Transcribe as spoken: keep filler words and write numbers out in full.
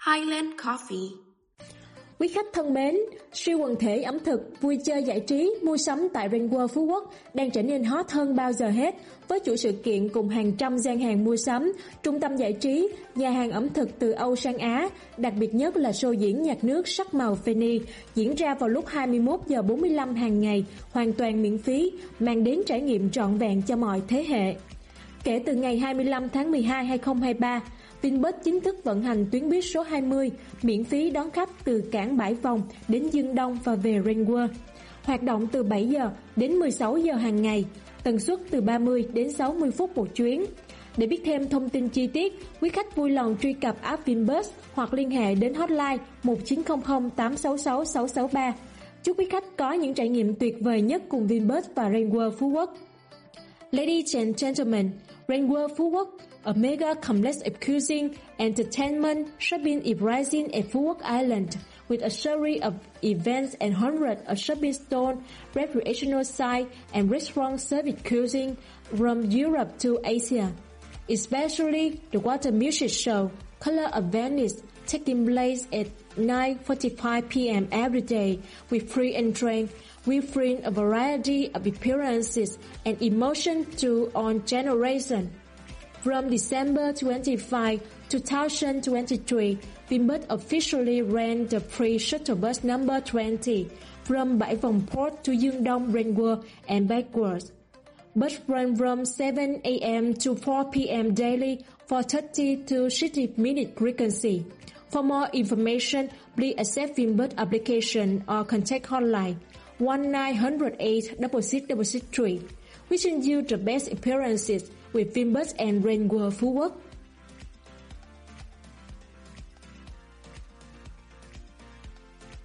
Highland Coffee. Quý khách thân mến, siêu quần thể ẩm thực, vui chơi giải trí, mua sắm tại Rainworld Phú Quốc đang trở nên hot hơn bao giờ hết với chuỗi sự kiện cùng hàng trăm gian hàng mua sắm, trung tâm giải trí, nhà hàng ẩm thực từ Âu sang Á, đặc biệt nhất là show diễn nhạc nước sắc màu Fanny diễn ra vào lúc hai mươi mốt giờ bốn mươi lăm hàng ngày, hoàn toàn miễn phí, mang đến trải nghiệm trọn vẹn cho mọi thế hệ. Kể từ ngày hai mươi lăm tháng mười hai năm hai nghìn không trăm hai mươi ba, Vinbus chính thức vận hành tuyến buýt số hai mươi, miễn phí đón khách từ cảng Bãi Vòng đến Dương Đông và về Rainworld. Hoạt động từ bảy giờ đến mười sáu giờ hàng ngày, tần suất từ ba mươi đến sáu mươi phút một chuyến. Để biết thêm thông tin chi tiết, quý khách vui lòng truy cập app Vinbus hoặc liên hệ đến hotline một chín không không tám sáu sáu sáu sáu ba. Chúc quý khách có những trải nghiệm tuyệt vời nhất cùng Vinbus và Rainworld Phú Quốc. Ladies and gentlemen, Rainworld Phú Quốc, a mega complex of cuisine, entertainment, shopping is rising at Phú Quốc Island with a series of events and hundreds of shopping stalls, recreational sites, and restaurant service cuisine from Europe to Asia. Especially the Water Music Show, Color of Venice, taking place at nine forty-five p m every day with free entry. We bring a variety of appearances and emotion to all generations. From December twenty-fifth, two thousand twenty-three, Vinbus officially ran the free shuttle bus number twenty from Bãi Vòng Port to Dương Đông Rainworld and backwards. Bus run from seven a m to four p m daily for thirty to sixty minute frequency. For more information, please accept Vinbus application or contact hotline one nine zero eight six six six six three. Wishing you the best appearances with Vinbus and Rainworld Phú Quốc.